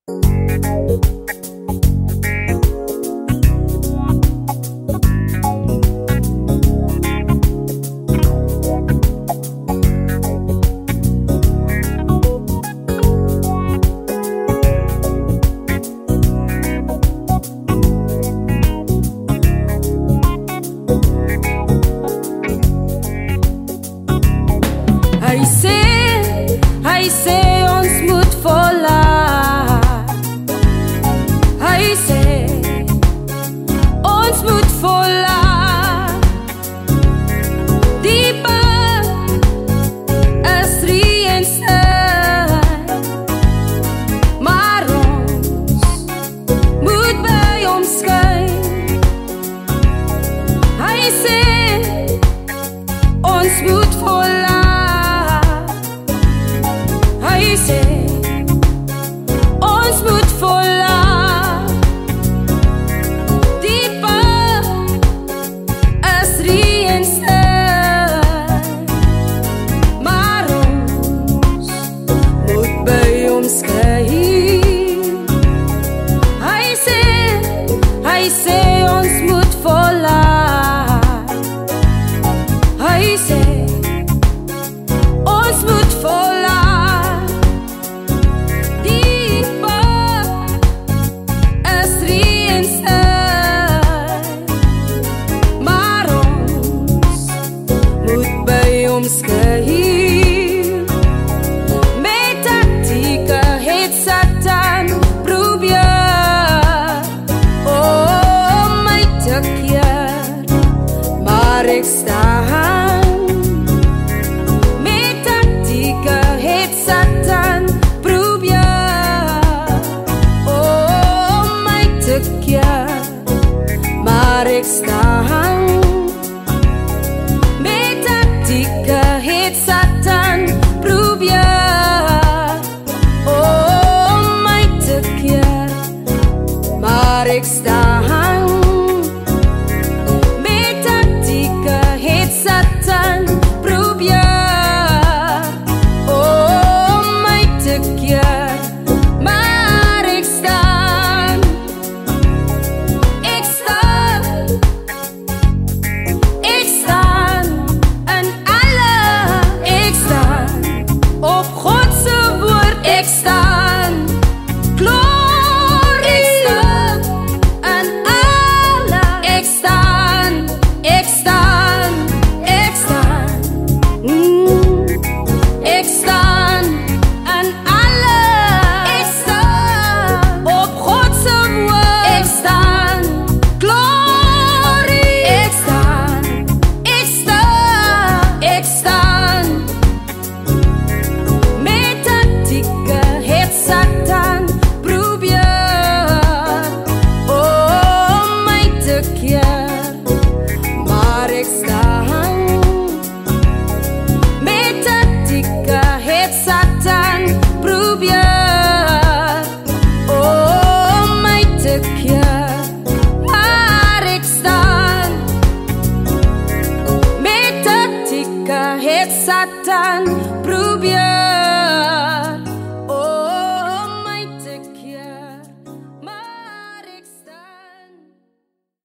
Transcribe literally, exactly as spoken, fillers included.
Hy sê, hy sê ons moet volhard. Hy sê, ons moet volhard. Die pad is reënstyd, maar ons moet by hom skyn. Hy sê, ons moet volhard. Hy sê, ons moet volhard. Die pad is reënstyd, maar ons moet by hom skyn. Hy sê, hy sê ons moet volhard. Hy sê, ons moet volhard. Skyn. Met tactieke het Satan probeer om my te keer, maar ek staan. Met tactieke het Satan probeer om my te keer, maar ek staan. Het Satan probeer om my te keer, maar ek staan. Met tactieke het Satan probeer om my te keer, maar ek staan. Ek staan. Ek staan. Op God se woord ek staan. Glorie. Ek staan in alle. Ek staan. Ek staan. Ek staan. Mm. Ek staan in alle. Ek staan op God se woord. Ek staan. Glorie. Ek staan. Ek staan. Ek staan. Satan probeer om my te keer, maar ek staan. Met tactieke het Satan probeer om my te keer, maar ek staan. Met tactieke het Satan probeer